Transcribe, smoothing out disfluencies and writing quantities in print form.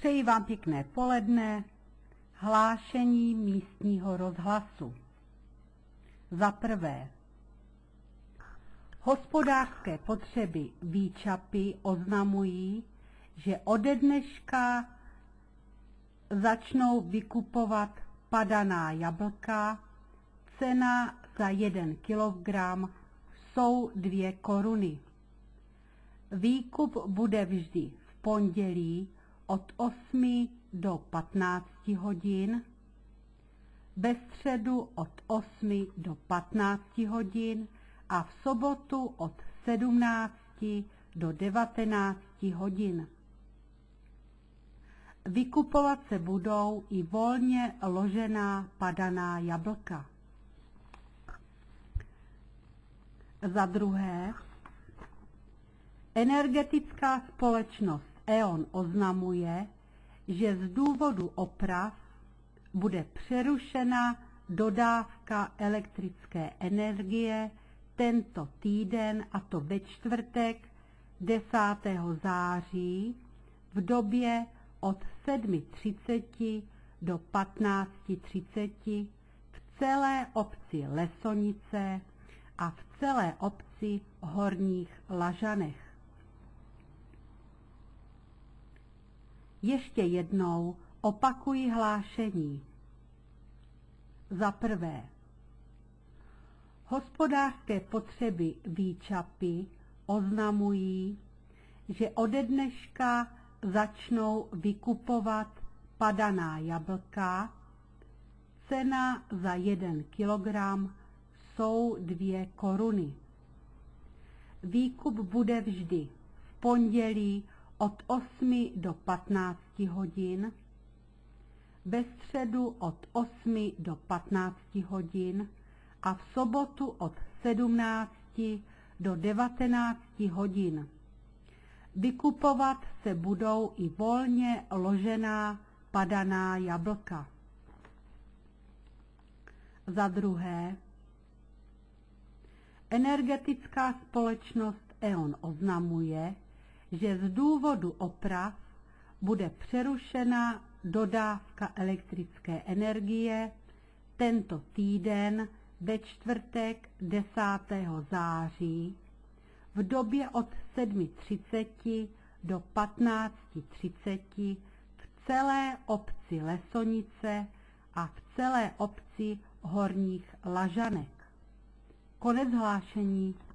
Přeji vám pěkné poledne. Hlášení místního rozhlasu. Za prvé, hospodářské potřeby Výčapy oznamují, že ode dneška začnou vykupovat padaná jablka. Cena za 1 kilogram jsou 2 koruny. Výkup bude vždy v pondělí od 8 do 15 hodin, ve středu od 8 do 15 hodin a v sobotu od 17 do 19 hodin. Vykupovat se budou i volně ložená padaná jablka. Za druhé, energetická společnost E.ON oznamuje, že z důvodu oprav bude přerušena dodávka elektrické energie tento týden, a to ve čtvrtek 10. září v době od 7:30 do 15:30 v celé obci Lesonice a v celé obci Horních Lažanech. Ještě jednou opakuji hlášení. Za prvé, hospodářské potřeby Výčapy oznamují, že ode dneška začnou vykupovat padaná jablka. Cena za 1 kilogram jsou 2 koruny. Výkup bude vždy v pondělí od 8 do 15 hodin, ve středu od 8 do 15 hodin a v sobotu od 17 do 19 hodin. Vykupovat se budou i volně ložená padaná jablka. Za druhé, energetická společnost E.ON oznamuje, že z důvodu oprav bude přerušena dodávka elektrické energie tento týden ve čtvrtek 10. září v době od 7:30 do 15:30 v celé obci Lesonice a v celé obci Horních Lažanek. Konec hlášení.